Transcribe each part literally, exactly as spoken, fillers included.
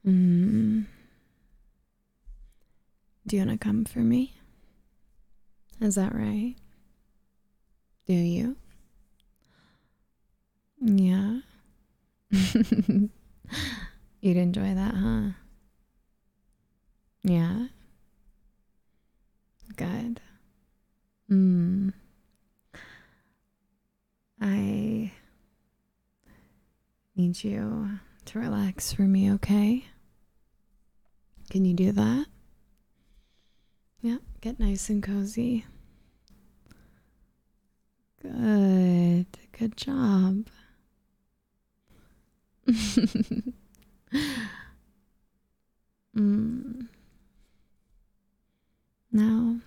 Mm. Do you want to come for me? Is that right? Do you? Yeah. You'd enjoy that, huh? Yeah. Good. Mm. I need you to relax for me, okay? Can you do that? Yeah, get nice and cozy. Good. Good job. mm. Now,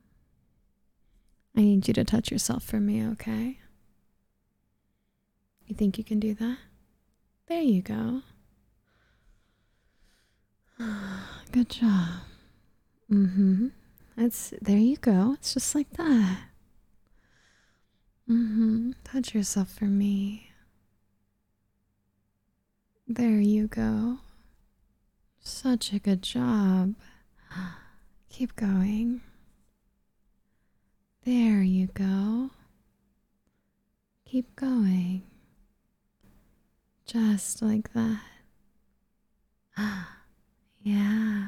I need you to touch yourself for me, okay? You think you can do that? There you go. Good job. Mm-hmm. That's, there you go. It's just like that. Mm-hmm. Touch yourself for me. There you go. Such a good job. Keep going. There you go. Keep going. Just like that. Yeah.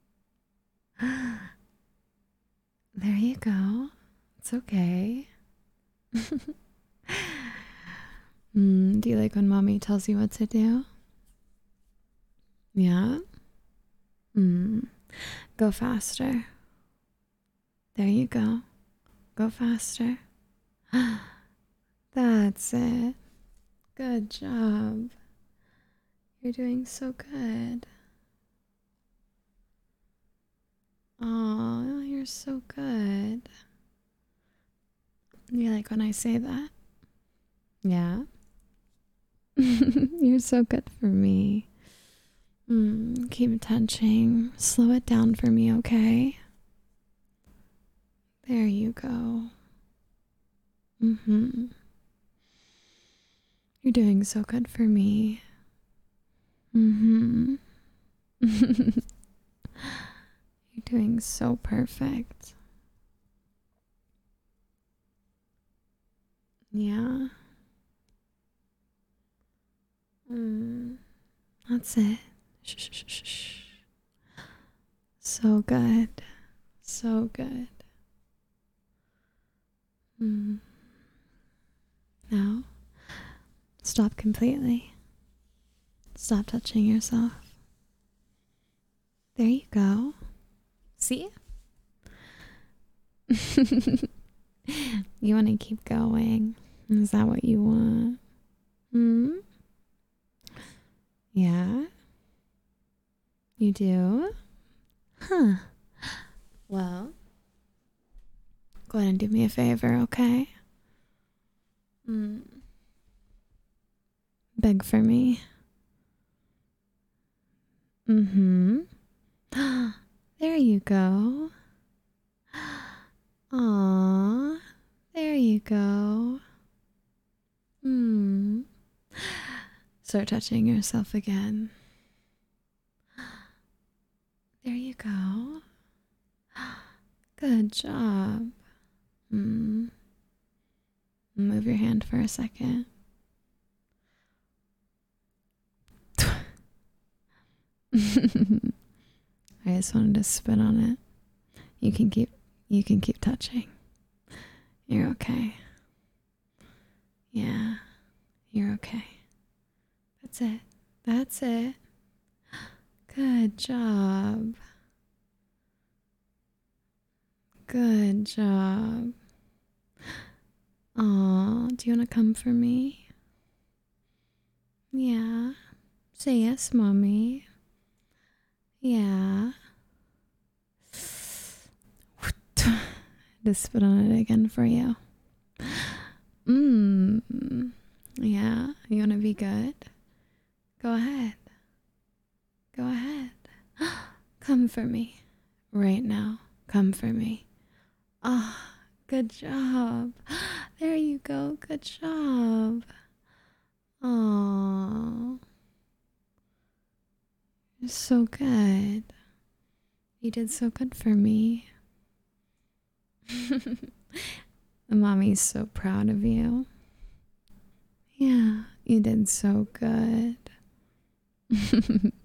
There you go. It's okay. mm, do you like when mommy tells you what to do? Yeah? Mm. Go faster. There you go. Go faster. That's it. Good job. You're doing so good. Oh, you're so good. You like when I say that? Yeah. You're so good for me. Mm, keep touching. Slow it down for me, okay? There you go. Mm-hmm. You're doing so good for me. Mm-hmm. You're doing so perfect. Yeah. Mm, that's it. Shh, shh, shh, shh. So good. So good. Mm. Now, stop completely. Stop touching yourself. There you go. See? You want to keep going. Is that what you want? Hmm? Yeah? You do? Huh. Well, go ahead and do me a favor, okay? Mm. Beg for me. Mm-hmm. There you go. Aww. There you go. Hmm. Start touching yourself again. There you go. Good job. Hmm. Move your hand for a second. I just wanted to spit on it. You can keep you can keep touching. You're okay. Yeah. You're okay. That's it. That's it. Good job. Good job. Aw, do you want to come for me? Yeah. Say yes, mommy. Yeah. Just spit on it again for you. Mmm. Yeah. You want to be good? Go ahead. Go ahead. Come for me. Right now. Come for me. Ah, oh, good job. There you go. Good job. Aww. So good. You did so good for me. Mommy's so proud of you. Yeah, you did so good.